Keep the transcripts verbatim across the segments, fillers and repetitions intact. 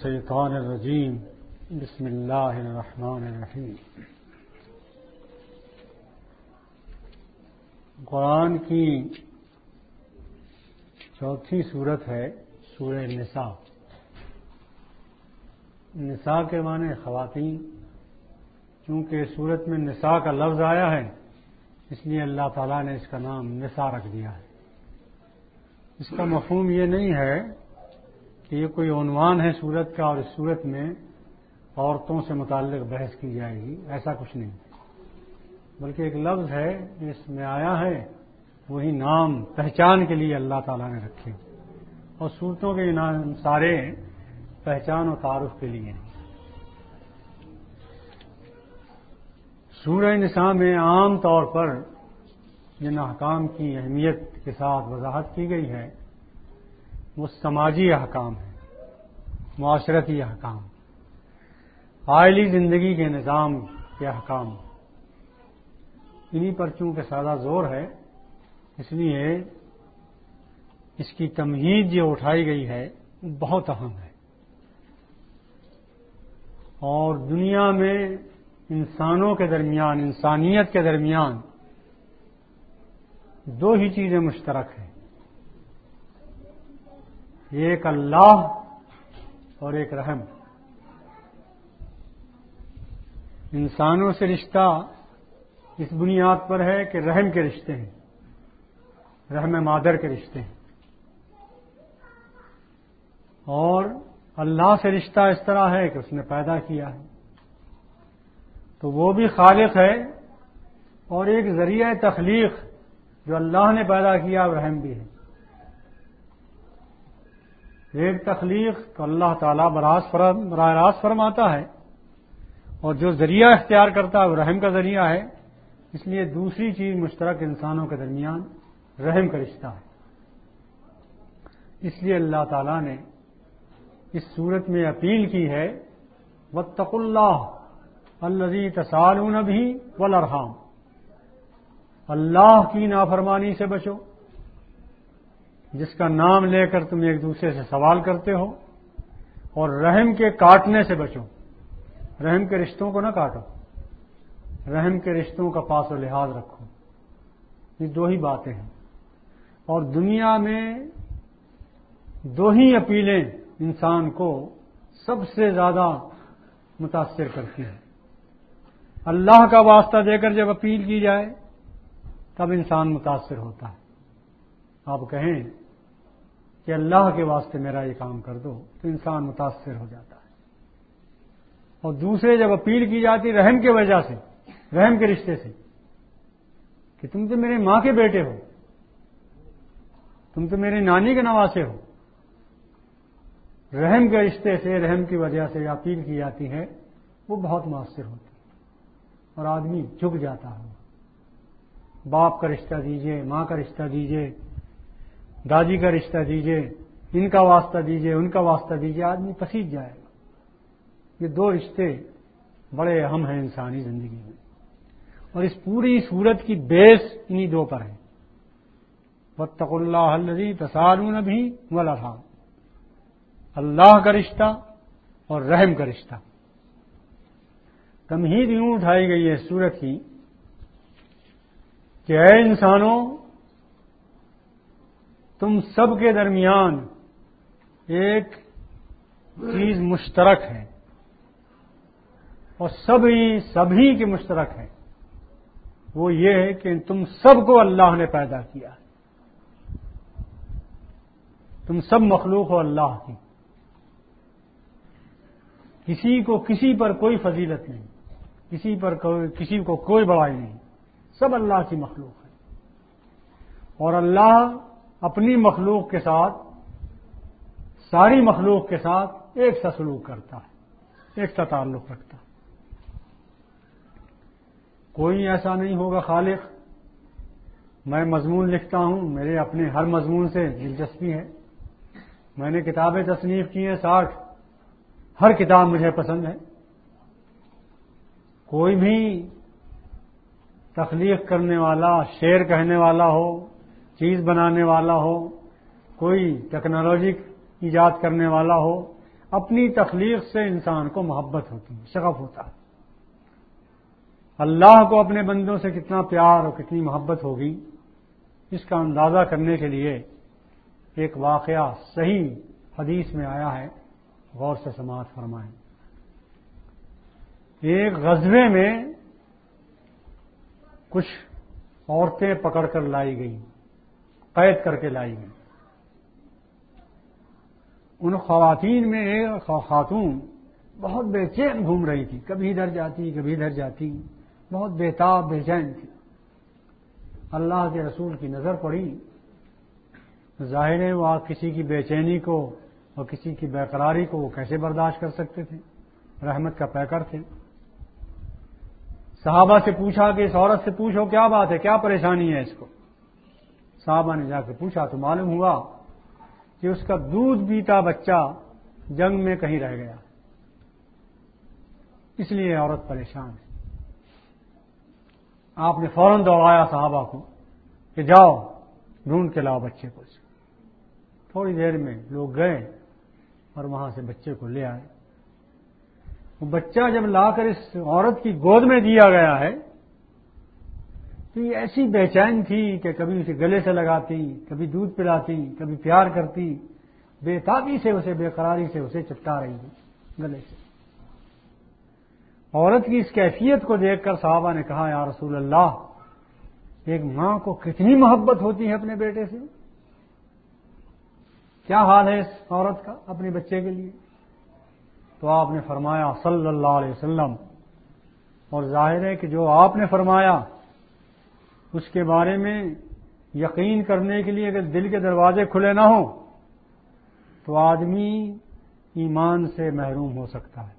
الشیطان الرجیم بسم اللہ الرحمن الرحیم۔ قرآن کی چوتھی سورت ہے سورہ نساء۔ نساء کے معنی خواتین، چونکہ سورت میں نساء کا لفظ آیا ہے اس لیے اللہ تعالیٰ نے اس کا نام نساء رکھ دیا ہے۔ اس کا مفہوم یہ نہیں ہے کہ یہ کوئی عنوان ہے سورت کا اور اس سورت میں عورتوں سے متعلق بحث کی جائے گی، ایسا کچھ نہیں، بلکہ ایک لفظ ہے جس میں آیا ہے، وہی نام پہچان کے لیے اللہ تعالیٰ نے رکھے، اور سورتوں کے نام سارے پہچان و تعارف کے لیے ہیں۔ سورہ نساء میں عام طور پر جن احکام کی اہمیت کے ساتھ وضاحت کی گئی ہے وہ سماجی احکام ہیں، معاشرتی احکام، عائلی زندگی کے نظام کے احکام۔ انہی پر چونکہ سادہ زور ہے اس لیے اس کی تمہید جو اٹھائی گئی ہے وہ بہت اہم ہے، اور دنیا میں انسانوں کے درمیان، انسانیت کے درمیان دو ہی چیزیں مشترک ہیں، ایک اللہ اور ایک رحم۔ انسانوں سے رشتہ اس بنیاد پر ہے کہ رحم کے رشتے ہیں، رحم مادر کے رشتے ہیں، اور اللہ سے رشتہ اس طرح ہے کہ اس نے پیدا کیا ہے تو وہ بھی خالق ہے، اور ایک ذریعہ تخلیق جو اللہ نے پیدا کیا وہ رحم بھی ہے۔ ایک تخلیق تو اللہ تعالیٰ براہ راست فرماتا ہے، اور جو ذریعہ اختیار کرتا ہے وہ رحم کا ذریعہ ہے، اس لیے دوسری چیز مشترک انسانوں کے درمیان رحم کا رشتہ ہے۔ اس لیے اللہ تعالیٰ نے اس صورت میں اپیل کی ہے واتقوا اللہ الذی تسالون بہ والارحام، اللہ کی نافرمانی سے بچو جس کا نام لے کر تم ایک دوسرے سے سوال کرتے ہو، اور رحم کے کاٹنے سے بچو، رحم کے رشتوں کو نہ کاٹو، رحم کے رشتوں کا پاس و لحاظ رکھو۔ یہ دو ہی باتیں ہیں، اور دنیا میں دو ہی اپیلیں انسان کو سب سے زیادہ متاثر کرتی ہیں۔ اللہ کا واسطہ دے کر جب اپیل کی جائے تب انسان متاثر ہوتا ہے۔ آپ کہیں کہ اللہ کے واسطے میرا یہ کام کر دو تو انسان متاثر ہو جاتا ہے، اور دوسرے جب اپیل کی جاتی رحم کی وجہ سے، رحم کے رشتے سے، کہ تم تو میرے ماں کے بیٹے ہو، تم تو میری نانی کے نواسے ہو، رحم کے رشتے سے، رحم کی وجہ سے اپیل کی جاتی ہے، وہ بہت مؤثر ہوتی ہے، اور آدمی جھک جاتا ہے۔ باپ کا رشتہ دیجئے، ماں کا رشتہ دیجئے، دادی کا رشتہ دیجئے، ان کا واسطہ دیجئے، ان کا واسطہ دیجئے، آدمی پسیج جائے گا۔ یہ دو رشتے بڑے اہم ہیں انسانی زندگی میں، اور اس پوری صورت کی بیس انہی دو پر ہے، واتقوا اللہ الذی تسالون بہ والارحام، اللہ کا رشتہ اور رحم کا رشتہ۔ تمہید یوں اٹھائی گئی ہے سورت کی کہ اے انسانوں، تم سب کے درمیان ایک چیز مشترک ہے، اور سبھی سبھی کے مشترک ہے، وہ یہ ہے کہ تم سب کو اللہ نے پیدا کیا ہے، تم سب مخلوق ہو اللہ کی، کسی کو کسی پر کوئی فضیلت نہیں، کسی پر کوئی کسی کو کوئی بڑائی نہیں، سب اللہ کی مخلوق ہے، اور اللہ اپنی مخلوق کے ساتھ، ساری مخلوق کے ساتھ ایک سا سلوک کرتا ہے، ایک سا تعلق رکھتا ہے۔ کوئی ایسا نہیں ہوگا خالق، میں مضمون لکھتا ہوں، میرے اپنے ہر مضمون سے دلچسپی ہے، میں نے کتابیں تصنیف کی ہیں ساٹھ، ہر کتاب مجھے پسند ہے، کوئی بھی تخلیق کرنے والا، شعر کہنے والا ہو، چیز بنانے والا ہو، کوئی ٹیکنالوجی ایجاد کرنے والا ہو، اپنی تخلیق سے انسان کو محبت ہوتی ہے، شغف ہوتا ہے۔ اللہ کو اپنے بندوں سے کتنا پیار اور کتنی محبت ہوگی، اس کا اندازہ کرنے کے لیے ایک واقعہ صحیح حدیث میں آیا ہے، غور سے سماعت فرمائیں۔ ایک غزوے میں کچھ عورتیں پکڑ کر لائی گئیں، قید کر کے لائی گئیں۔ ان خواتین میں ایک خاتون بہت بے چین گھوم رہی تھی، کبھی ادھر جاتی کبھی ادھر جاتی، بہت بےتاب بے چین تھی۔ اللہ کے رسول کی نظر پڑی، ظاہر ہے وہ کسی کی بے چینی کو اور کسی کی بے قراری کو وہ کیسے برداشت کر سکتے تھے، رحمت کا پیکر تھے۔ صحابہ سے پوچھا کہ اس عورت سے پوچھو کیا بات ہے، کیا پریشانی ہے اس کو۔ صحابہ نے جا کے پوچھا تو معلوم ہوا کہ اس کا دودھ پیتا بچہ جنگ میں کہیں رہ گیا، اس لیے عورت پریشان ہے۔ آپ نے فوراً دوڑایا صحابہ کو کہ جاؤ ڈھونڈ کے لاؤ بچے کو۔ تھوڑی دیر میں لوگ گئے اور وہاں سے بچے کو لے آئے۔ وہ بچہ جب لا کر اس عورت کی گود میں دیا گیا ہے تو یہ ایسی بے چین تھی کہ کبھی اسے گلے سے لگاتی، کبھی دودھ پلاتی، کبھی پیار کرتی، بے تابی سے اسے بے قراری سے اسے چپٹا رہی تھی گلے سے۔ عورت کی اس کیفیت کو دیکھ کر صحابہ نے کہا یا رسول اللہ، ایک ماں کو کتنی محبت ہوتی ہے اپنے بیٹے سے، کیا حال ہے اس عورت کا اپنے بچے کے لیے؟ تو آپ نے فرمایا صلی اللہ علیہ وسلم، اور ظاہر ہے کہ جو آپ نے فرمایا اس کے بارے میں یقین کرنے کے لیے اگر دل کے دروازے کھلے نہ ہوں تو آدمی ایمان سے محروم ہو سکتا ہے۔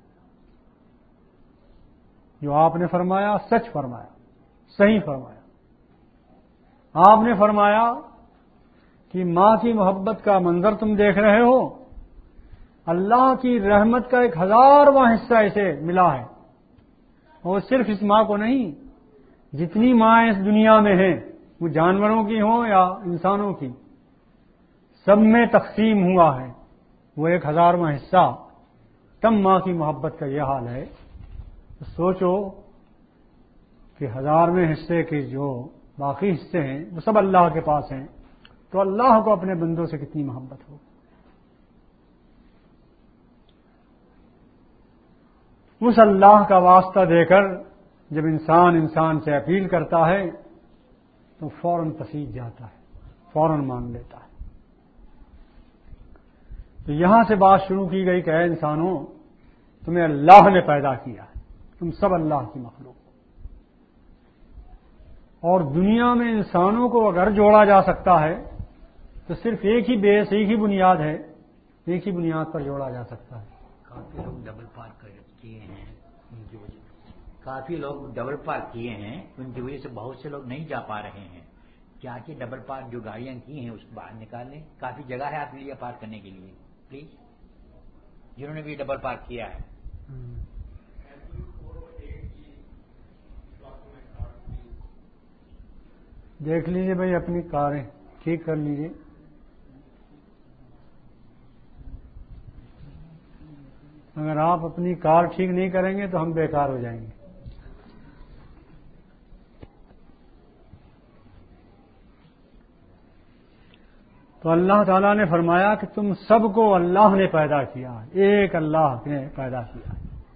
جو آپ نے فرمایا سچ فرمایا، صحیح فرمایا۔ آپ نے فرمایا کہ ماں کی محبت کا منظر تم دیکھ رہے ہو، اللہ کی رحمت کا ایک ہزارواں حصہ اسے ملا ہے، اور صرف اس ماں کو نہیں، جتنی مائیں اس دنیا میں ہیں، وہ جانوروں کی ہوں یا انسانوں کی، سب میں تقسیم ہوا ہے وہ ایک ہزارواں حصہ۔ تب ماں کی محبت کا یہ حال ہے، تو سوچو کہ ہزارویں حصے کے جو باقی حصے ہیں وہ سب اللہ کے پاس ہیں، تو اللہ کو اپنے بندوں سے کتنی محبت ہو۔ اس اللہ کا واسطہ دے کر جب انسان انسان سے اپیل کرتا ہے تو فوراً پسیج جاتا ہے، فوراً مان لیتا ہے۔ تو یہاں سے بات شروع کی گئی کہ اے انسانوں، تمہیں اللہ نے پیدا کیا ہے، تم سب اللہ کی مخلوق ہو، اور دنیا میں انسانوں کو اگر جوڑا جا سکتا ہے تو صرف ایک ہی بیس، ایک ہی بنیاد ہے، ایک ہی بنیاد پر جوڑا جا سکتا ہے۔ کافی لوگ ڈبل پارک کیے ہیں، ان کی وجہ کافی لوگ ڈبل پارک کیے ہیں، ان کی وجہ سے بہت سے لوگ نہیں جا پا رہے ہیں۔ کیا کہ ڈبل پارک جو گاڑیاں کی ہیں اس کو باہر نکال لیں، کافی جگہ ہے آپ کے لیے پارک کرنے کے لیے، پلیز جنہوں نے بھی ڈبل پارک کیا ہے۔ دیکھ لیجیے بھائی، اپنی کاریں ٹھیک کر لیجیے۔ اگر آپ اپنی کار ٹھیک نہیں کریں گے تو ہم بیکار ہو جائیں گے۔ تو اللہ تعالیٰ نے فرمایا کہ تم سب کو اللہ نے پیدا کیا، ایک اللہ نے پیدا کیا،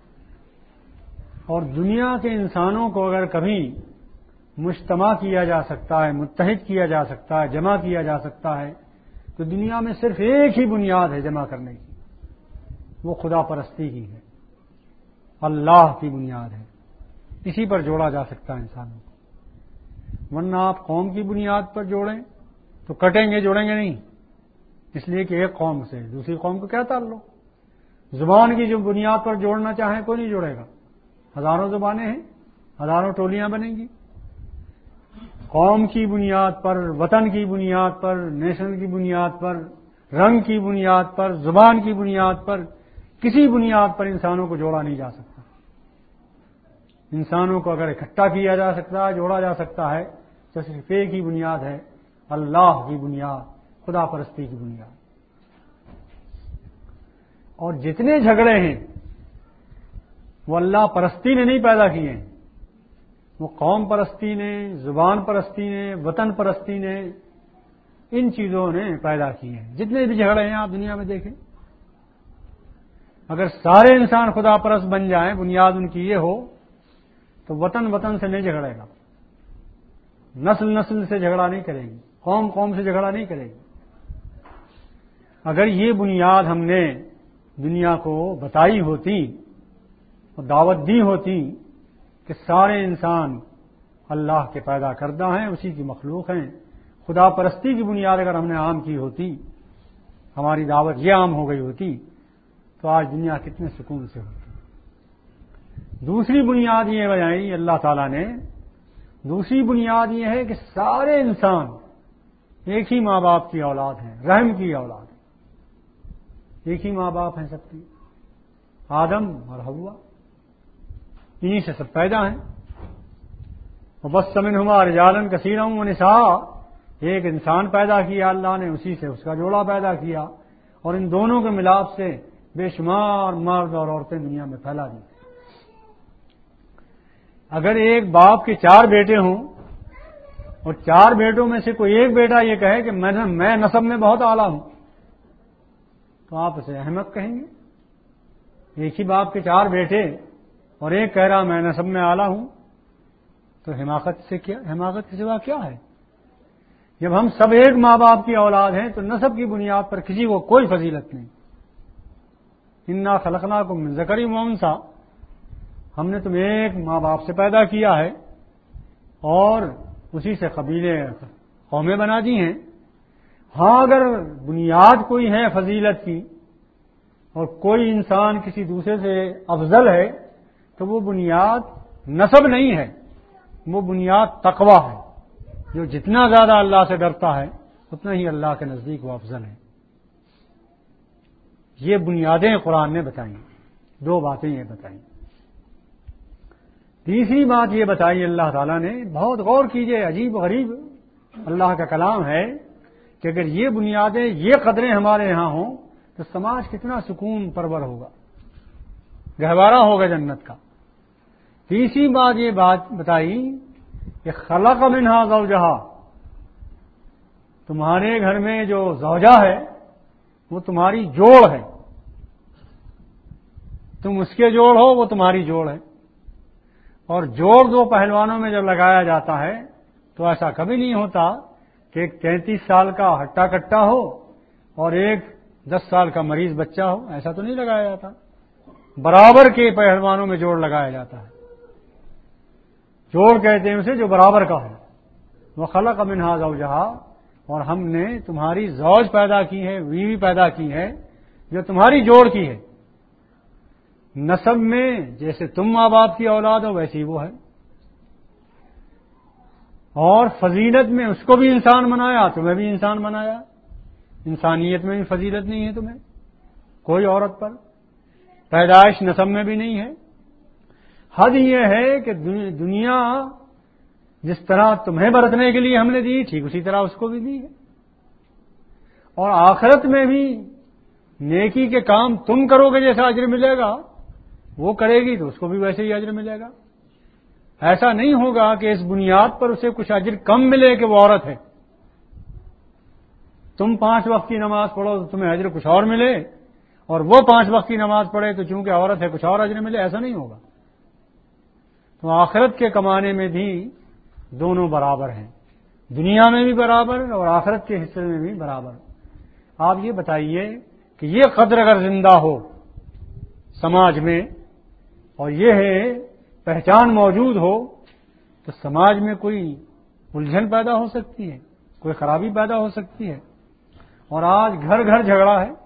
اور دنیا کے انسانوں کو اگر کبھی مجتمع کیا جا سکتا ہے، متحد کیا جا سکتا ہے، جمع کیا جا سکتا ہے، تو دنیا میں صرف ایک ہی بنیاد ہے جمع کرنے کی، وہ خدا پرستی کی ہے، اللہ کی بنیاد ہے، اسی پر جوڑا جا سکتا ہے انسانوں کو۔ ورنہ آپ قوم کی بنیاد پر جوڑیں تو کٹیں گے، جوڑیں گے نہیں، اس لیے کہ ایک قوم سے دوسری قوم کو کیا تعلق۔ زبان کی جو بنیاد پر جوڑنا چاہیں کوئی نہیں جوڑے گا، ہزاروں زبانیں ہیں، ہزاروں ٹولیاں بنیں گی۔ قوم کی بنیاد پر، وطن کی بنیاد پر، نیشن کی بنیاد پر، رنگ کی بنیاد پر، زبان کی بنیاد پر، کسی بنیاد پر انسانوں کو جوڑا نہیں جا سکتا۔ انسانوں کو اگر اکٹھا کیا جا سکتا ہے، جوڑا جا سکتا ہے، تو صرف ایک ہی بنیاد ہے، اللہ کی بنیاد، خدا پرستی کی بنیاد۔ اور جتنے جھگڑے ہیں وہ اللہ پرستی نے نہیں پیدا کیے ہیں، وہ قوم پرستی نے، زبان پرستی نے، وطن پرستی نے، ان چیزوں نے پیدا کیے ہیں۔ جتنے بھی جھگڑے ہیں آپ دنیا میں دیکھیں، اگر سارے انسان خدا پرست بن جائیں، بنیاد ان کی یہ ہو تو وطن وطن سے نہیں جھگڑے گا، نسل نسل سے جھگڑا نہیں کرے گی، قوم قوم سے جھگڑا نہیں کرے گی۔ اگر یہ بنیاد ہم نے دنیا کو بتائی ہوتی اور دعوت دی ہوتی کہ سارے انسان اللہ کے پیدا کردہ ہیں، اسی کی مخلوق ہیں، خدا پرستی کی بنیاد اگر ہم نے عام کی ہوتی، ہماری دعوت یہ عام ہو گئی ہوتی، تو آج دنیا کتنے سکون سے ہوتی۔ دوسری بنیاد یہ بتائی اللہ تعالیٰ نے، دوسری بنیاد یہ ہے کہ سارے انسان ایک ہی ماں باپ کی اولاد ہیں، رحم کی اولاد ہیں، ایک ہی ماں باپ ہیں سب کی، آدم اور حوا، انہی سے سب پیدا ہیں۔ وبث منہما رجالا کثیرا ونساء، ایک انسان پیدا کیا اللہ نے، اسی سے اس کا جوڑا پیدا کیا، اور ان دونوں کے ملاپ سے بے شمار مرد اور عورتیں دنیا میں پھیلا دی۔ اگر ایک باپ کے چار بیٹے ہوں اور چار بیٹوں میں سے کوئی ایک بیٹا یہ کہے کہ میں میں نسب میں بہت اعلیٰ ہوں، تو آپ اسے احمق کہیں گے۔ ایک ہی باپ کے چار بیٹے اور ایک کہہ رہا میں نسب میں اعلیٰ ہوں، تو حماقت سے کیا، حماقت کے سوا کیا ہے؟ جب ہم سب ایک ماں باپ کی اولاد ہیں تو نسب کی بنیاد پر کسی کو کوئی فضیلت نہیں۔ انا خلقناکم من ذکر و انثی، ہم نے تمہیں ایک ماں باپ سے پیدا کیا ہے اور اسی سے قبیلے قومیں بنا دی ہیں۔ ہاں اگر بنیاد کوئی ہے فضیلت کی اور کوئی انسان کسی دوسرے سے افضل ہے تو وہ بنیاد نسب نہیں ہے، وہ بنیاد تقوی ہے۔ جو جتنا زیادہ اللہ سے ڈرتا ہے اتنا ہی اللہ کے نزدیک وہ افضل ہے۔ یہ بنیادیں قرآن نے بتائیں، دو باتیں یہ بتائیں۔ تیسری بات یہ بتائی اللہ تعالیٰ نے، بہت غور کیجئے، عجیب غریب اللہ کا کلام ہے کہ اگر یہ بنیادیں، یہ قدریں ہمارے یہاں ہوں تو سماج کتنا سکون پرور ہوگا، گہوارہ ہوگا جنت کا۔ تیسری بات یہ بات بتائی کہ خلق منہا زوجہا، تمہارے گھر میں جو زوجہ ہے وہ تمہاری جوڑ ہے، تم اس کے جوڑ ہو، وہ تمہاری جوڑ ہے۔ اور جوڑ دو پہلوانوں میں جب لگایا جاتا ہے تو ایسا کبھی نہیں ہوتا کہ ایک تینتیس سال کا ہٹا کٹا ہو اور ایک دس سال کا مریض بچہ ہو، ایسا تو نہیں لگایا جاتا، برابر کے پہلوانوں میں جوڑ لگایا جاتا ہے۔ جوڑ کہتے ہیں اسے جو برابر کا ہو۔ وہ خلق منہا زوجہا، اور ہم نے تمہاری زوج پیدا کی ہے، بیوی پیدا کی ہے جو تمہاری جوڑ کی ہے۔ نسب میں جیسے تم ماں باپ کی اولاد ہو ویسی وہ ہے، اور فضیلت میں اس کو بھی انسان بنایا، تمہیں بھی انسان بنایا۔ انسانیت میں بھی فضیلت نہیں ہے تمہیں کوئی عورت پر، پیدائش نسب میں بھی نہیں ہے۔ حد یہ ہے کہ دنیا جس طرح تمہیں برتنے کے لیے ہم نے دی، ٹھیک اسی طرح اس کو بھی دی ہے، اور آخرت میں بھی نیکی کے کام تم کرو گے جیسا اجر ملے گا، وہ کرے گی تو اس کو بھی ویسے ہی اجر ملے گا۔ ایسا نہیں ہوگا کہ اس بنیاد پر اسے کچھ اجر کم ملے کہ وہ عورت ہے، تم پانچ وقت کی نماز پڑھو تو تمہیں اجر کچھ اور ملے، اور وہ پانچ وقت کی نماز پڑھے تو چونکہ عورت ہے کچھ اور اجر ملے، ایسا نہیں ہوگا۔ تو آخرت کے کمانے میں بھی دونوں برابر ہیں، دنیا میں بھی برابر اور آخرت کے حصے میں بھی برابر۔ آپ یہ بتائیے کہ یہ قدر اگر زندہ ہو سماج میں اور یہ ہے پہچان موجود ہو تو سماج میں کوئی الجھن پیدا ہو سکتی ہے، کوئی خرابی پیدا ہو سکتی ہے۔ اور آج گھر گھر جھگڑا ہے،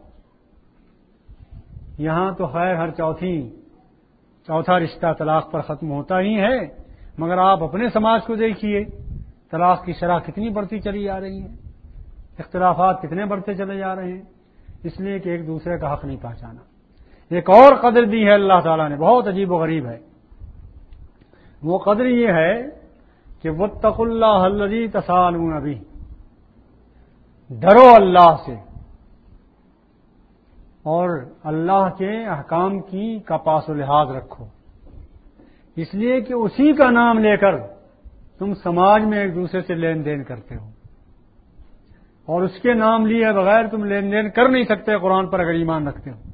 یہاں تو خیر ہر چوتھی چوتھا رشتہ طلاق پر ختم ہوتا ہی ہے، مگر آپ اپنے سماج کو دیکھیے، طلاق کی شرح کتنی بڑھتی چلی جا رہی ہے، اختلافات کتنے بڑھتے چلے جا رہے ہیں، اس لیے کہ ایک دوسرے کا حق نہیں پہچانا۔ ایک اور قدر دی ہے اللہ تعالیٰ نے، بہت عجیب و غریب ہے۔ وہ قدر یہ ہے کہ واتقوا اللہ الذی تساءلون بہ، ڈرو اللہ سے اور اللہ کے احکام کی کا پاس و لحاظ رکھو، اس لیے کہ اسی کا نام لے کر تم سماج میں ایک دوسرے سے لین دین کرتے ہو، اور اس کے نام لیے بغیر تم لین دین کر نہیں سکتے قرآن پر اگر ایمان رکھتے ہو۔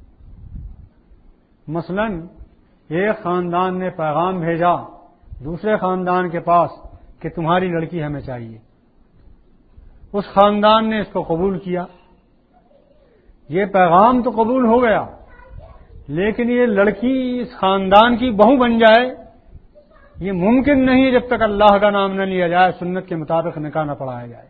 مثلا ایک خاندان نے پیغام بھیجا دوسرے خاندان کے پاس کہ تمہاری لڑکی ہمیں چاہیے، اس خاندان نے اس کو قبول کیا، یہ پیغام تو قبول ہو گیا، لیکن یہ لڑکی اس خاندان کی بہو بن جائے یہ ممکن نہیں جب تک اللہ کا نام نہ لیا جائے، سنت کے مطابق نکاح نہ پڑھایا جائے،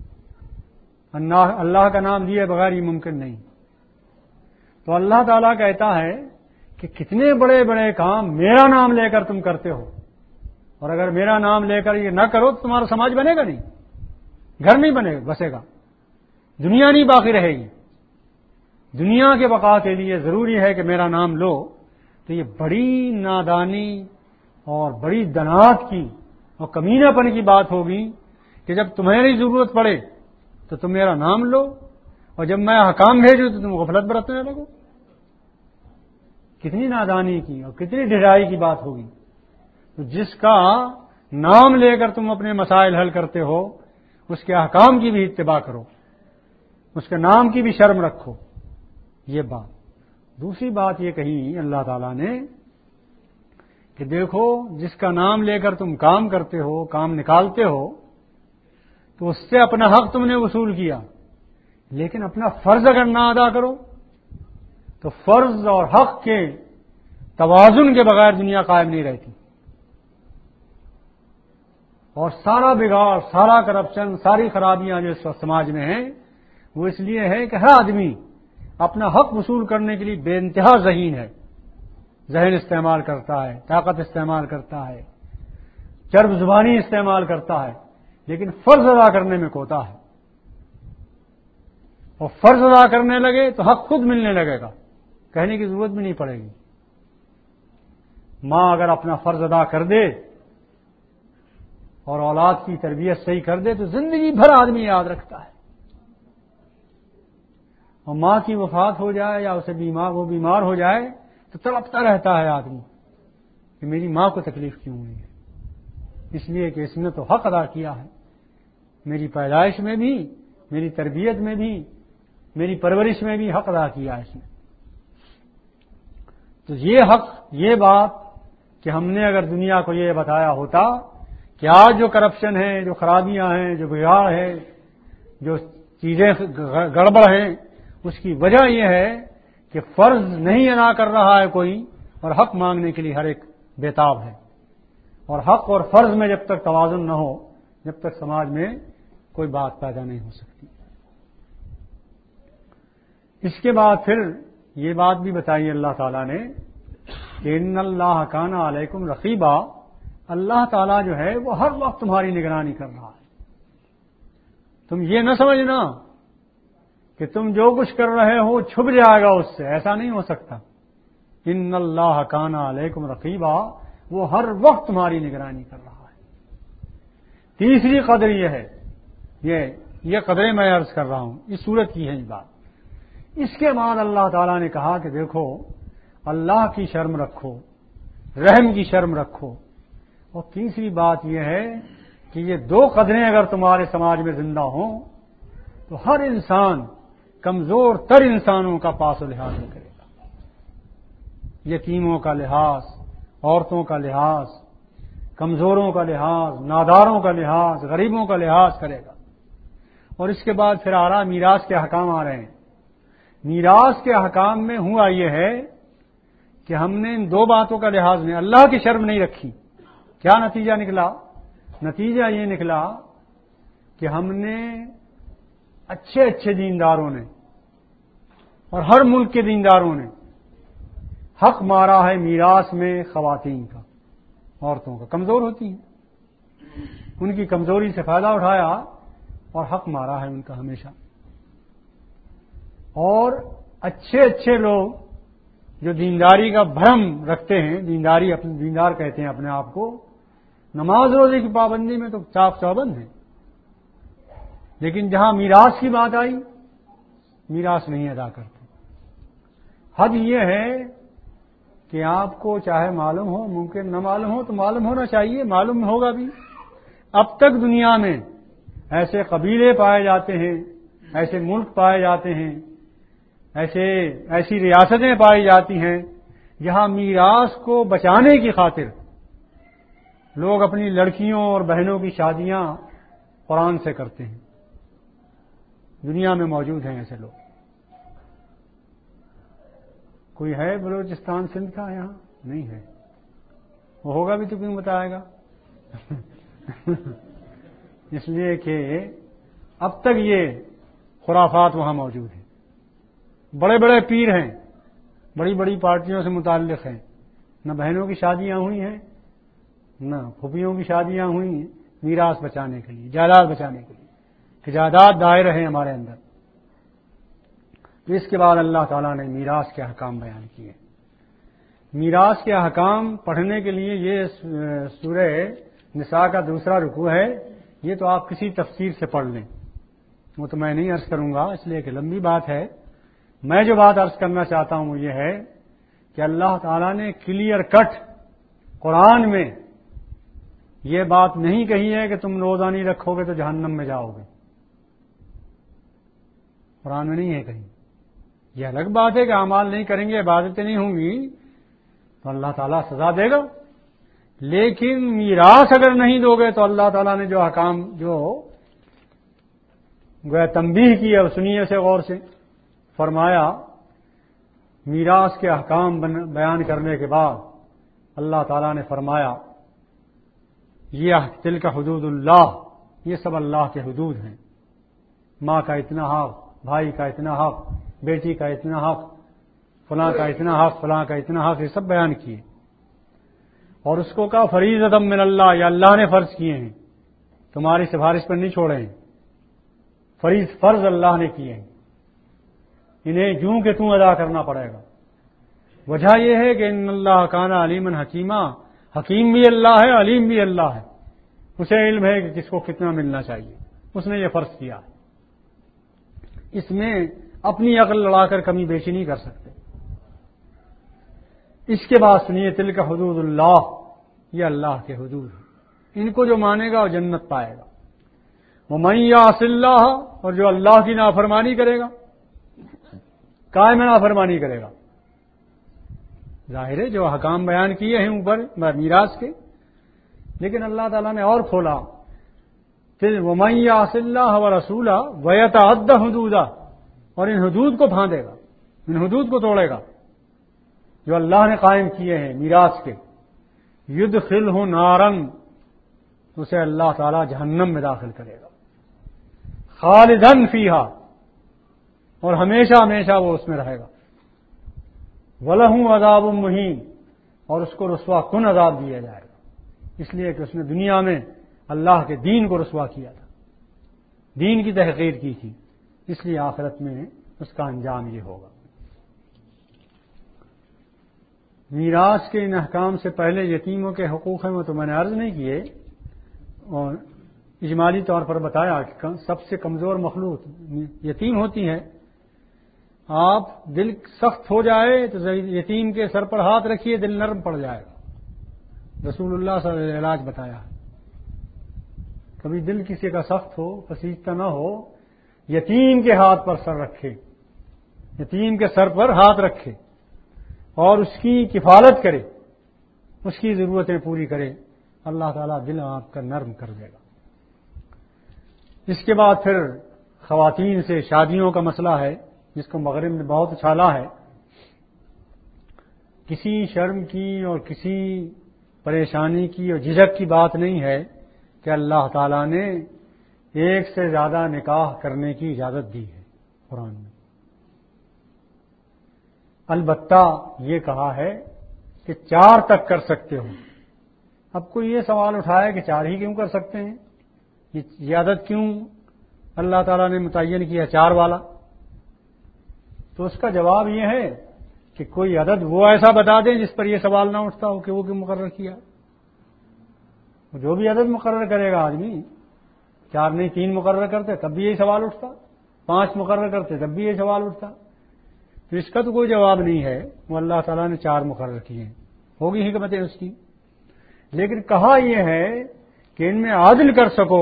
اللہ کا نام لیے بغیر یہ ممکن نہیں۔ تو اللہ تعالیٰ کہتا ہے کہ کتنے بڑے بڑے کام میرا نام لے کر تم کرتے ہو، اور اگر میرا نام لے کر یہ نہ کرو تو تمہارا سماج بنے گا نہیں، گھر نہیں بنے گا، بسے گا، دنیا نہیں باقی رہے گی۔ دنیا کے بقا کے لیے ضروری ہے کہ میرا نام لو، تو یہ بڑی نادانی اور بڑی دنات کی اور کمینہ پن کی بات ہوگی کہ جب تمہاری ضرورت پڑے تو تم میرا نام لو، اور جب میں حکام بھیجوں تو تم غفلت برتنے لگو۔ کتنی نادانی کی اور کتنی ڈھرائی کی بات ہوگی۔ تو جس کا نام لے کر تم اپنے مسائل حل کرتے ہو اس کے احکام کی بھی اتباع کرو، اس کے نام کی بھی شرم رکھو، یہ بات۔ دوسری بات یہ کہی اللہ تعالیٰ نے کہ دیکھو جس کا نام لے کر تم کام کرتے ہو، کام نکالتے ہو، تو اس سے اپنا حق تم نے وصول کیا، لیکن اپنا فرض اگر نہ ادا کرو تو فرض اور حق کے توازن کے بغیر دنیا قائم نہیں رہتی، اور سارا بگاڑ، سارا کرپشن، ساری خرابیاں جو اس وقت سماج میں ہیں وہ اس لیے ہے کہ ہر آدمی اپنا حق وصول کرنے کے لیے بے انتہا ذہین ہے، ذہن استعمال کرتا ہے، طاقت استعمال کرتا ہے، چرب زبانی استعمال کرتا ہے، لیکن فرض ادا کرنے میں کوتا ہے، اور فرض ادا کرنے لگے تو حق خود ملنے لگے گا، کہنے کی ضرورت بھی نہیں پڑے گی۔ ماں اگر اپنا فرض ادا کر دے اور اولاد کی تربیت صحیح کر دے تو زندگی بھر آدمی یاد رکھتا ہے، اور ماں کی وفات ہو جائے یا اسے بیمار وہ بیمار ہو جائے تو تڑپتا رہتا ہے آدمی کہ میری ماں کو تکلیف کیوں ہوئی ہے، اس لیے کہ اس نے تو حق ادا کیا ہے، میری پیدائش میں بھی، میری تربیت میں بھی، میری پرورش میں بھی حق ادا کیا ہے اس نے۔ تو یہ حق، یہ بات کہ ہم نے اگر دنیا کو یہ بتایا ہوتا کہ آج جو کرپشن ہے، جو خرابیاں ہیں، جو بگاڑ ہے، جو چیزیں گڑبڑ ہیں، اس کی وجہ یہ ہے کہ فرض نہیں ادا کر رہا ہے کوئی، اور حق مانگنے کے لیے ہر ایک بےتاب ہے، اور حق اور فرض میں جب تک توازن نہ ہو جب تک سماج میں کوئی بات پیدا نہیں ہو سکتی۔ اس کے بعد پھر یہ بات بھی بتائی اللہ تعالیٰ نے کہ ان اللہ کان علیکم رقیبا، اللہ تعالیٰ جو ہے وہ ہر وقت تمہاری نگرانی کر رہا ہے۔ تم یہ نہ سمجھنا کہ تم جو کچھ کر رہے ہو چھپ جائے گا اس سے، ایسا نہیں ہو سکتا۔ ان اللہ کان علیکم رقیبا، وہ ہر وقت تمہاری نگرانی کر رہا ہے۔ تیسری قدر یہ ہے، یہ یہ قدریں میں عرض کر رہا ہوں، اس صورت کی ہے یہ بات۔ اس کے بعد اللہ تعالیٰ نے کہا کہ دیکھو اللہ کی شرم رکھو، رحم کی شرم رکھو، اور تیسری بات یہ ہے کہ یہ دو قدریں اگر تمہارے سماج میں زندہ ہوں تو ہر انسان کمزور تر انسانوں کا پاس و لحاظ کرے گا، یتیموں کا لحاظ، عورتوں کا لحاظ، کمزوروں کا لحاظ، ناداروں کا لحاظ، غریبوں کا لحاظ کرے گا۔ اور اس کے بعد پھر آ رہا میراث کے احکام آ رہے ہیں۔ میراث کے احکام میں ہوا یہ ہے کہ ہم نے ان دو باتوں کا لحاظ نہیں، اللہ کی شرم نہیں رکھی۔ کیا نتیجہ نکلا؟ نتیجہ یہ نکلا کہ ہم نے اچھے اچھے دینداروں نے اور ہر ملک کے دینداروں نے حق مارا ہے میراث میں خواتین کا، عورتوں کا، کمزور ہوتی ہیں، ان کی کمزوری سے فائدہ اٹھایا اور حق مارا ہے ان کا ہمیشہ۔ اور اچھے اچھے لوگ جو دینداری کا بھرم رکھتے ہیں، دینداری اپنے دیندار کہتے ہیں اپنے آپ کو، نماز روزے کی پابندی میں تو چاق چوبند ہیں، لیکن جہاں میراث کی بات آئی میراث نہیں ادا کرتے۔ حد یہ ہے کہ آپ کو چاہے معلوم ہو، ممکن نہ معلوم ہو، تو معلوم ہونا چاہیے، معلوم ہوگا بھی۔ اب تک دنیا میں ایسے قبیلے پائے جاتے ہیں، ایسے ملک پائے جاتے ہیں، ایسے ایسی ریاستیں پائی جاتی ہیں جہاں میراث کو بچانے کی خاطر لوگ اپنی لڑکیوں اور بہنوں کی شادیاں قرآن سے کرتے ہیں۔ دنیا میں موجود ہیں ایسے لوگ۔ کوئی ہے بلوچستان سندھ کا یہاں؟ نہیں ہے۔ وہ ہوگا بھی تو کیوں بتائے گا؟ اس لیے کہ اب تک یہ خرافات وہاں موجود ہیں۔ بڑے بڑے پیر ہیں، بڑی بڑی پارٹیوں سے متعلق ہیں، نہ بہنوں کی شادیاں ہوئی ہیں نہ پھوپھیوں کی شادیاں ہوئی ہیں، میراث بچانے کے لیے، جائیداد بچانے کے لیے کہ جائیداد دائر ہیں ہمارے اندر۔ تو اس کے بعد اللہ تعالیٰ نے میراث کے احکام بیان کیے۔ میراث کے احکام پڑھنے کے لیے یہ سورہ نساء کا دوسرا رکوع ہے، یہ تو آپ کسی تفسیر سے پڑھ لیں، وہ تو میں نہیں عرض کروں گا اس لیے کہ لمبی بات ہے۔ میں جو بات عرض کرنا چاہتا ہوں وہ یہ ہے کہ اللہ تعالیٰ نے کلیئر کٹ قرآن میں یہ بات نہیں کہی ہے کہ تم روزہ نہیں رکھو گے تو جہنم میں جاؤ گے، قرآن میں نہیں ہے کہیں۔ یہ الگ بات ہے کہ اعمال نہیں کریں گے، عبادتیں نہیں ہوں گی تو اللہ تعالیٰ سزا دے گا، لیکن میراث اگر نہیں دو گے تو اللہ تعالیٰ نے جو احکام جو گویا تنبیہ کی ہے سنیے سے غور سے فرمایا، میراث کے احکام بیان کرنے کے بعد اللہ تعالیٰ نے فرمایا یہ تلک حدود اللہ، یہ سب اللہ کے حدود ہیں۔ ماں کا اتنا حق، بھائی کا اتنا حق، بیٹی کا اتنا حق، فلاں کا اتنا حق، فلاں کا اتنا حق، یہ سب بیان کیے اور اس کو کہا فریضۃ من اللہ، یا اللہ نے فرض کیے ہیں، تمہاری سفارش پر نہیں چھوڑے ہیں، فریض فرض اللہ نے کیے ہیں، انہیں جوں کہ توں ادا کرنا پڑے گا۔ وجہ یہ ہے کہ ان اللہ کان علیما حکیما، حکیم بھی اللہ ہے، علیم بھی اللہ ہے، اسے علم ہے کہ کس کو کتنا ملنا چاہیے، اس نے یہ فرض کیا ہے، اس میں اپنی عقل لڑا کر کمی بیشی نہیں کر سکتے۔ اس کے بعد سنیے تلک حدود اللہ، یہ اللہ کے حدود ہیں، ان کو جو مانے گا وہ جنت پائے گا۔ ومن یعص اللہ، اور جو اللہ کی نافرمانی کرے گا، قائم نافرمانی کرے گا، ظاہر ہے جو حکام بیان کیے ہیں اوپر میراث کے، لیکن اللہ تعالیٰ نے اور کھولا، پھر ومن یعص اللہ ورسولہ ویتعد حدودہ، اور ان حدود کو پھاندے گا، ان حدود کو توڑے گا جو اللہ نے قائم کیے ہیں میراث کے، یدخلہ نارا، اسے اللہ تعالیٰ جہنم میں داخل کرے گا، خالدن فیہا، اور ہمیشہ ہمیشہ وہ اس میں رہے گا، وَلَهُ عَذَابٌ مُّهِینٌ، اور اس کو رسوا کن عذاب دیا جائے گا، اس لیے کہ اس نے دنیا میں اللہ کے دین کو رسوا کیا تھا، دین کی تحقیر کی تھی، اس لیے آخرت میں اس کا انجام یہ ہوگا۔ میراث کے ان احکام سے پہلے یتیموں کے حقوق ہیں، وہ تو میں نے عرض نہیں کیے، اور اجمالی طور پر بتایا کہ سب سے کمزور مخلوق یتیم ہوتی ہے۔ آپ دل سخت ہو جائے تو یتیم کے سر پر ہاتھ رکھیے، دل نرم پڑ جائے گا، رسول اللہ صلی اللہ علیہ وسلم نے علاج بتایا۔ کبھی دل کسی کا سخت ہو، پسیجتا نہ ہو، یتیم کے ہاتھ پر سر رکھے، یتیم کے سر پر ہاتھ رکھے اور اس کی کفالت کرے، اس کی ضرورتیں پوری کرے، اللہ تعالیٰ دل آپ کا نرم کر دے گا۔ اس کے بعد پھر خواتین سے شادیوں کا مسئلہ ہے، جس کو مغرب نے بہت اچھالا ہے۔ کسی شرم کی اور کسی پریشانی کی اور جھجک کی بات نہیں ہے کہ اللہ تعالیٰ نے ایک سے زیادہ نکاح کرنے کی اجازت دی ہے قرآن میں۔ البتہ یہ کہا ہے کہ چار تک کر سکتے ہو۔ اب کوئی یہ سوال اٹھایا کہ چار ہی کیوں کر سکتے ہیں، یہ عدد کیوں اللہ تعالیٰ نے متعین کیا چار والا؟ تو اس کا جواب یہ ہے کہ کوئی عدد وہ ایسا بتا دیں جس پر یہ سوال نہ اٹھتا ہو کہ وہ کیوں مقرر کیا۔ جو بھی عدد مقرر کرے گا آدمی، چار نہیں تین مقرر کرتے تب بھی یہی سوال اٹھتا، پانچ مقرر کرتے تب بھی یہ سوال اٹھتا، تو اس کا تو کوئی جواب نہیں ہے، وہ اللہ تعالیٰ نے چار مقرر کیے ہیں، ہوگی حکمتیں اس کی، لیکن کہا یہ ہے کہ ان میں عادل کر سکو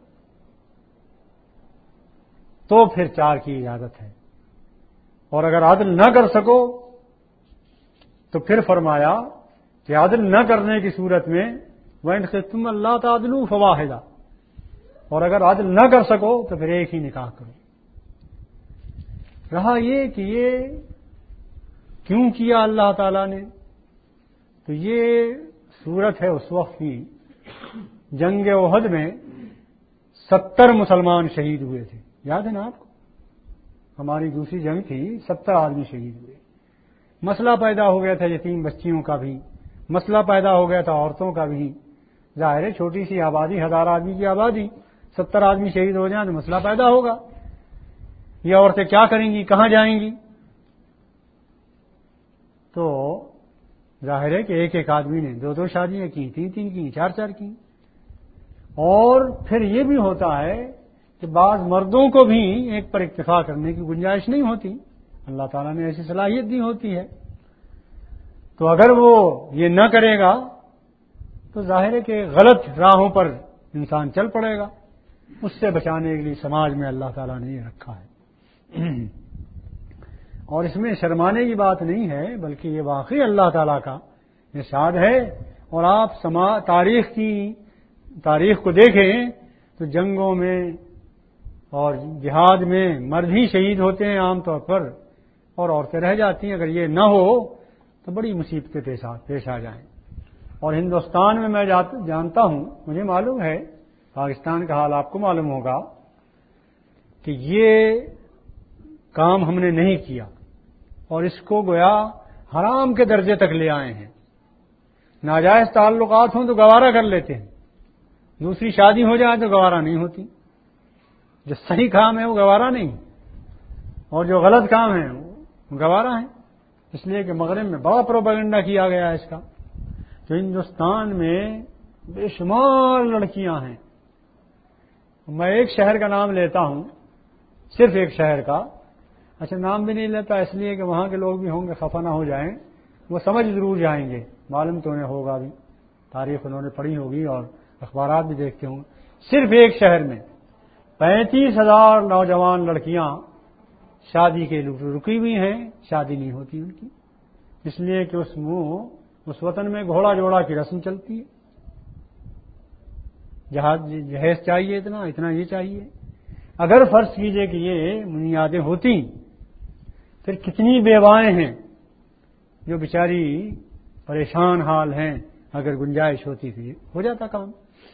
تو پھر چار کی اجازت ہے، اور اگر عادل نہ کر سکو تو پھر فرمایا کہ عادل نہ کرنے کی صورت میں وَإِنْ خِفْتُمْ أَلَّا تَعْدِلُوا فَوَاحِدَةً، اور اگر عادل نہ کر سکو تو پھر ایک ہی نکاح کرو۔ رہا یہ کہ یہ کیوں کیا اللہ تعالیٰ نے، تو یہ صورت ہے اس وقت کی جنگ احد میں ستر مسلمان شہید ہوئے تھے، یاد ہے نا آپ کو؟ ہماری دوسری جنگ تھی، ستر آدمی شہید ہوئے، مسئلہ پیدا ہو گیا تھا یتیم بچیوں کا بھی، مسئلہ پیدا ہو گیا تھا عورتوں کا بھی، ظاہر ہے چھوٹی سی آبادی، ہزار آدمی کی آبادی، ستر آدمی شہید ہو جائیں تو مسئلہ پیدا ہوگا، یہ عورتیں کیا کریں گی، کہاں جائیں گی؟ تو ظاہر ہے کہ ایک ایک آدمی نے دو دو شادیاں کی، تین تین کی، چار چار کی، اور پھر یہ بھی ہوتا ہے کہ بعض مردوں کو بھی ایک پر اکتفا کرنے کی گنجائش نہیں ہوتی، اللہ تعالیٰ نے ایسی صلاحیت دی ہوتی ہے، تو اگر وہ یہ نہ کرے گا تو ظاہر ہے کہ غلط راہوں پر انسان چل پڑے گا، اس سے بچانے کے لیے سماج میں اللہ تعالیٰ نے یہ رکھا ہے۔ اور اس میں شرمانے کی بات نہیں ہے، بلکہ یہ واقعی اللہ تعالیٰ کا ارشاد ہے، اور آپ سما تاریخ کی تاریخ کو دیکھیں تو جنگوں میں اور جہاد میں مرد ہی شہید ہوتے ہیں عام طور پر، اور عورتیں رہ جاتی ہیں، اگر یہ نہ ہو تو بڑی مصیبتیں پیش آ جائیں۔ اور ہندوستان میں میں جانتا ہوں، مجھے معلوم ہے، پاکستان کا حال آپ کو معلوم ہوگا کہ یہ کام ہم نے نہیں کیا، اور اس کو گویا حرام کے درجے تک لے آئے ہیں، ناجائز تعلقات ہوں تو گوارا کر لیتے ہیں، دوسری شادی ہو جائے تو گوارا نہیں ہوتی، جو صحیح کام ہے وہ گوارا نہیں، اور جو غلط کام ہے وہ گوارا ہے، اس لیے کہ مغرب میں بڑا پروپیگنڈا کیا گیا ہے اس کا، تو ہندوستان میں بے شمار لڑکیاں ہیں، میں ایک شہر کا نام لیتا ہوں، صرف ایک شہر کا، اچھا نام بھی نہیں لیتا اس لیے کہ وہاں کے لوگ بھی ہوں گے خفا نہ ہو جائیں، وہ سمجھ ضرور جائیں گے، معلوم تو انہیں ہوگا بھی، تاریخ انہوں نے پڑھی ہوگی اور اخبارات بھی دیکھتے ہوں، صرف ایک شہر میں پینتیس ہزار نوجوان لڑکیاں شادی کے لیے رکی ہوئی ہیں، شادی نہیں ہوتی ان کی، اس لیے کہ اس منہ اس وطن میں گھوڑا جوڑا کی رسم چلتی ہے، جہاز جہیز چاہیے اتنا اتنا یہ چاہیے، اگر فرض کیجئے کہ یہ بنیادیں ہوتی پھر کتنی بیوائیں ہیں جو بیچاری پریشان حال ہیں، اگر گنجائش ہوتی تھی ہو جاتا کام۔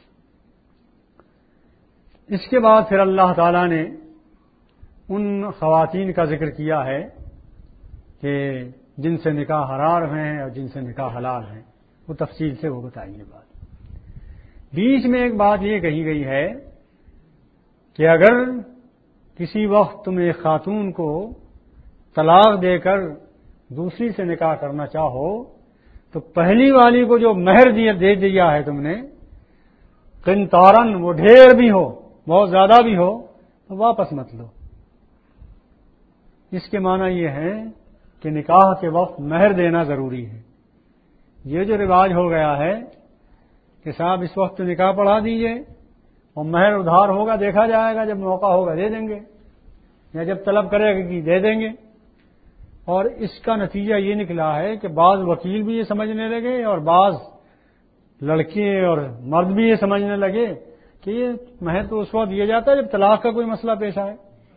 اس کے بعد پھر اللہ تعالی نے ان خواتین کا ذکر کیا ہے کہ جن سے نکاح حرام ہیں اور جن سے نکاح حلال ہیں، وہ تفصیل سے وہ بتائیے بات۔ بیچ میں ایک بات یہ کہی گئی ہے کہ اگر کسی وقت تم ایک خاتون کو طلاق دے کر دوسری سے نکاح کرنا چاہو تو پہلی والی کو جو مہر دے دیا ہے تم نے قنطارن، وہ ڈھیر بھی ہو بہت زیادہ بھی ہو تو واپس مت لو۔ اس کے معنی یہ ہے کہ نکاح کے وقت مہر دینا ضروری ہے۔ یہ جو رواج ہو گیا ہے کہ صاحب اس وقت نکاح پڑھا دیجئے اور مہر ادھار ہوگا، دیکھا جائے گا، جب موقع ہوگا دے دیں گے، یا جب طلب کرے گا کہ دے دیں گے، اور اس کا نتیجہ یہ نکلا ہے کہ بعض وکیل بھی یہ سمجھنے لگے اور بعض لڑکے اور مرد بھی یہ سمجھنے لگے کہ یہ مہر تو اس وقت دیا جاتا ہے جب طلاق کا کوئی مسئلہ پیش آئے،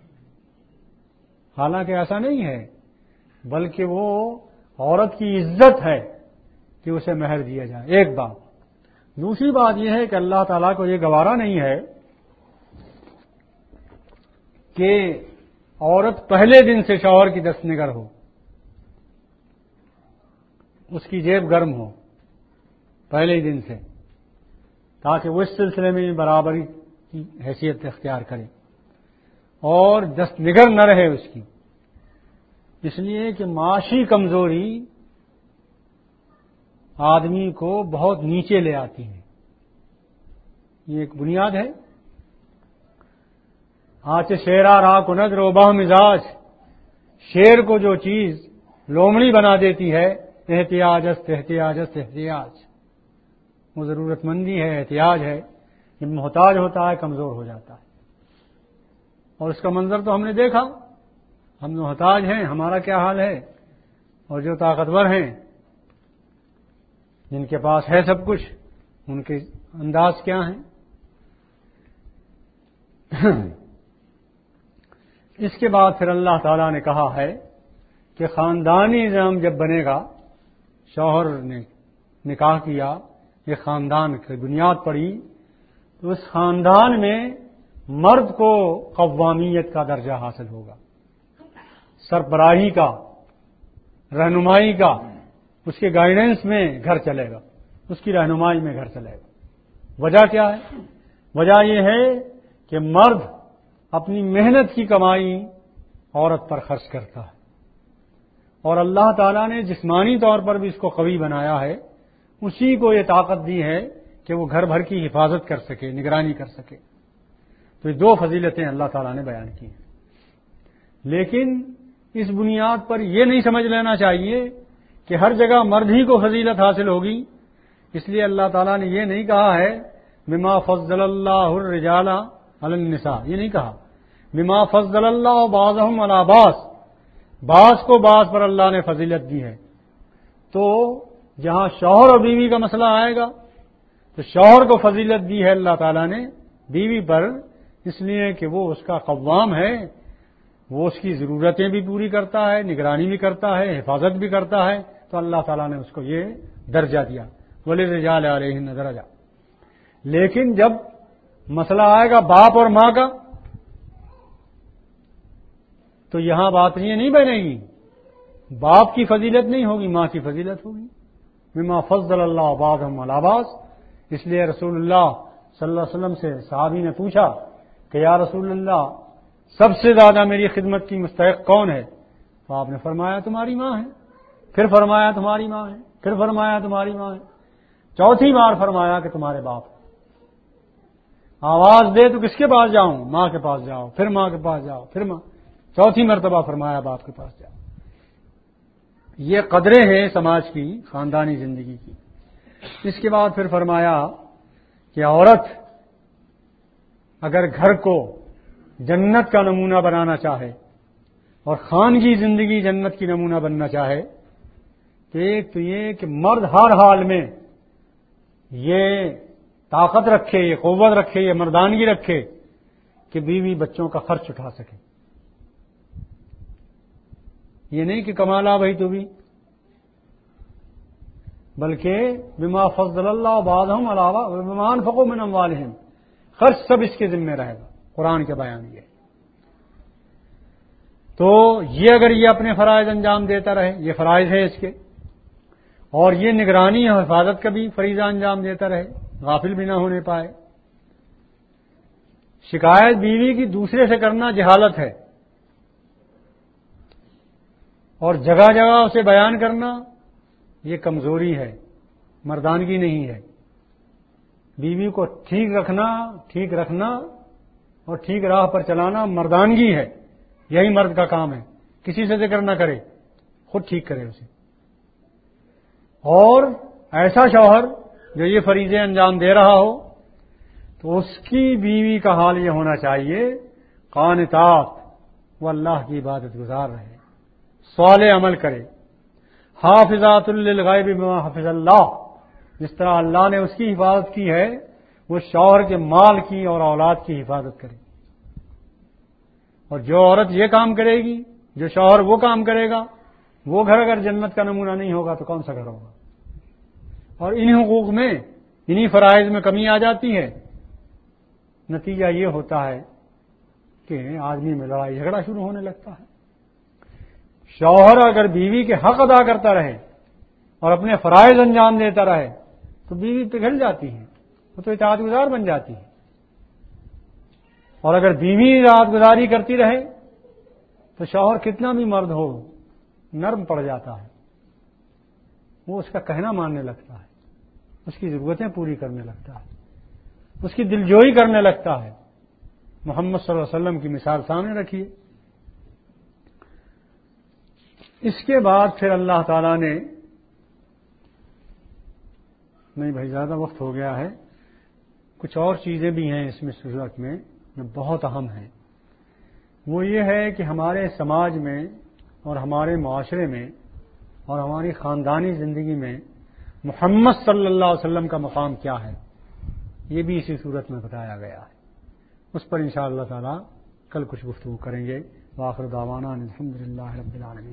حالانکہ ایسا نہیں ہے، بلکہ وہ عورت کی عزت ہے کہ اسے مہر دیا جائے، ایک بات۔ دوسری بات یہ ہے کہ اللہ تعالیٰ کو یہ گوارا نہیں ہے کہ عورت پہلے دن سے شوہر کی دست نگر ہو، اس کی جیب گرم ہو پہلے ہی دن سے، تاکہ وہ اس سلسلے میں برابری کی حیثیت اختیار کرے اور دست نگر نہ رہے اس کی، اس لیے کہ معاشی کمزوری آدمی کو بہت نیچے لے آتی ہے، یہ ایک بنیاد ہے۔ آچ شیرا را کند روبہ مزاج، شیر کو جو چیز لومڑی بنا دیتی ہے، احتیاج است احتیاج است احتیاج، وہ ضرورت مندی ہے، احتیاج ہے، جب محتاج ہوتا ہے کمزور ہو جاتا ہے. اور اس کا منظر تو ہم نے دیکھا، ہم محتاج ہیں، ہمارا کیا حال ہے، اور جو طاقتور ہیں جن کے پاس ہے سب کچھ، ان کے انداز کیا ہیں. اس کے بعد پھر اللہ تعالی نے کہا ہے کہ خاندانی نظام جب بنے گا، شوہر نے نکاح کیا، یہ خاندان کی بنیاد پڑی، تو اس خاندان میں مرد کو قوامیت کا درجہ حاصل ہوگا، سربراہی کا، رہنمائی کا. اس کے گائیڈنس میں گھر چلے گا، اس کی رہنمائی میں گھر چلے گا. وجہ کیا ہے؟ وجہ یہ ہے کہ مرد اپنی محنت کی کمائی عورت پر خرچ کرتا ہے، اور اللہ تعالیٰ نے جسمانی طور پر بھی اس کو قوی بنایا ہے، اسی کو یہ طاقت دی ہے کہ وہ گھر بھر کی حفاظت کر سکے، نگرانی کر سکے. تو یہ دو فضیلتیں اللہ تعالیٰ نے بیان کی ہیں. لیکن اس بنیاد پر یہ نہیں سمجھ لینا چاہیے کہ ہر جگہ مرد ہی کو فضیلت حاصل ہوگی. اس لیے اللہ تعالیٰ نے یہ نہیں کہا ہے بما فضل اللہ الرجال علی النساء، یہ نہیں کہا بما فضل اللہ بعضهم علی بعض، بعض کو بعض پر اللہ نے فضیلت دی ہے. تو جہاں شوہر اور بیوی کا مسئلہ آئے گا تو شوہر کو فضیلت دی ہے اللہ تعالیٰ نے بیوی پر، اس لیے کہ وہ اس کا قوام ہے، وہ اس کی ضرورتیں بھی پوری کرتا ہے، نگرانی بھی کرتا ہے، حفاظت بھی کرتا ہے. تو اللہ تعالیٰ نے اس کو یہ درجہ دیا، وَلِلرِّجَالِ عَلَيْهِنَّ دَرَجَةٌ. لیکن جب مسئلہ آئے گا باپ اور ماں کا تو یہاں بات یہ نہیں بنے گی، باپ کی فضیلت نہیں ہوگی، ماں کی فضیلت ہوگی. بما فضل اللہ بعضهم علی بعض. اس لیے رسول اللہ صلی اللہ علیہ وسلم سے صحابی نے پوچھا کہ یا رسول اللہ سب سے زیادہ میری خدمت کی مستحق کون ہے؟ تو آپ نے فرمایا تمہاری ماں ہے، پھر فرمایا تمہاری ماں ہے، پھر فرمایا تمہاری ماں ہے، چوتھی بار فرمایا کہ تمہارے باپ. آواز دے تو کس کے پاس جاؤں؟ ماں کے پاس جاؤ، پھر ماں کے پاس جاؤ، پھر ماں، چوتھی مرتبہ فرمایا باپ کے پاس جاؤ. یہ قدریں ہیں سماج کی، خاندانی زندگی کی. اس کے بعد پھر فرمایا کہ عورت اگر گھر کو جنت کا نمونہ بنانا چاہے اور خانگی زندگی جنت کی نمونہ بننا چاہے تو ایک تو یہ کہ مرد ہر حال میں یہ طاقت رکھے، یہ قوت رکھے، یہ مردانگی رکھے کہ بیوی بچوں کا خرچ اٹھا سکے. یہ نہیں کہ کما لا بھائی تو بھی، بلکہ بما فضل اللہ بعضهم علی بعض وبما انفقوا من اموالهم، خرچ سب اس کے ذمہ رہے گا. قرآن کے بیان یہ تو یہ اگر یہ اپنے فرائض انجام دیتا رہے، یہ فرائض ہے اس کے، اور یہ نگرانی اور حفاظت کا بھی فریضہ انجام دیتا رہے، غافل بھی نہ ہونے پائے. شکایت بیوی کی دوسرے سے کرنا جہالت ہے، اور جگہ جگہ اسے بیان کرنا یہ کمزوری ہے، مردانگی نہیں ہے. بیوی کو ٹھیک رکھنا، ٹھیک رکھنا اور ٹھیک راہ پر چلانا مردانگی ہے، یہی مرد کا کام ہے. کسی سے ذکر نہ کرے، خود ٹھیک کرے اسے. اور ایسا شوہر جو یہ فریضے انجام دے رہا ہو تو اس کی بیوی کا حال یہ ہونا چاہیے قانتات، وہ اللہ کی عبادت گزار رہے، صالح عمل کرے، حافظات للغیب بما حفظ اللہ، جس طرح اللہ نے اس کی حفاظت کی ہے وہ شوہر کے مال کی اور اولاد کی حفاظت کرے. اور جو عورت یہ کام کرے گی، جو شوہر وہ کام کرے گا، وہ گھر اگر جنت کا نمونہ نہیں ہوگا تو کون سا گھر ہوگا؟ اور انہی حقوق میں، انہی فرائض میں کمی آ جاتی ہے. نتیجہ یہ ہوتا ہے کہ آدمی میں لڑائی جھگڑا شروع ہونے لگتا ہے. شوہر اگر بیوی کے حق ادا کرتا رہے اور اپنے فرائض انجام دیتا رہے تو بیوی پگھل جاتی ہے، وہ تو اطاعت گزار بن جاتی ہے. اور اگر بیوی اطاعت گزاری کرتی رہے تو شوہر کتنا بھی مرد ہو نرم پڑ جاتا ہے، وہ اس کا کہنا ماننے لگتا ہے، اس کی ضرورتیں پوری کرنے لگتا ہے، اس کی دلجوئی کرنے لگتا ہے. محمد صلی اللہ علیہ وسلم کی مثال سامنے رکھیے. اس کے بعد پھر اللہ تعالی نے، نہیں بھائی زیادہ وقت ہو گیا ہے، کچھ اور چیزیں بھی ہیں اس میں صورت میں جو بہت اہم ہیں. وہ یہ ہے کہ ہمارے سماج میں اور ہمارے معاشرے میں اور ہماری خاندانی زندگی میں محمد صلی اللہ علیہ وسلم کا مقام کیا ہے، یہ بھی اسی صورت میں بتایا گیا ہے. اس پر انشاءاللہ تعالی کل کچھ گفتگو کریں گے. وآخر دعوانا الحمدللہ رب العالمین.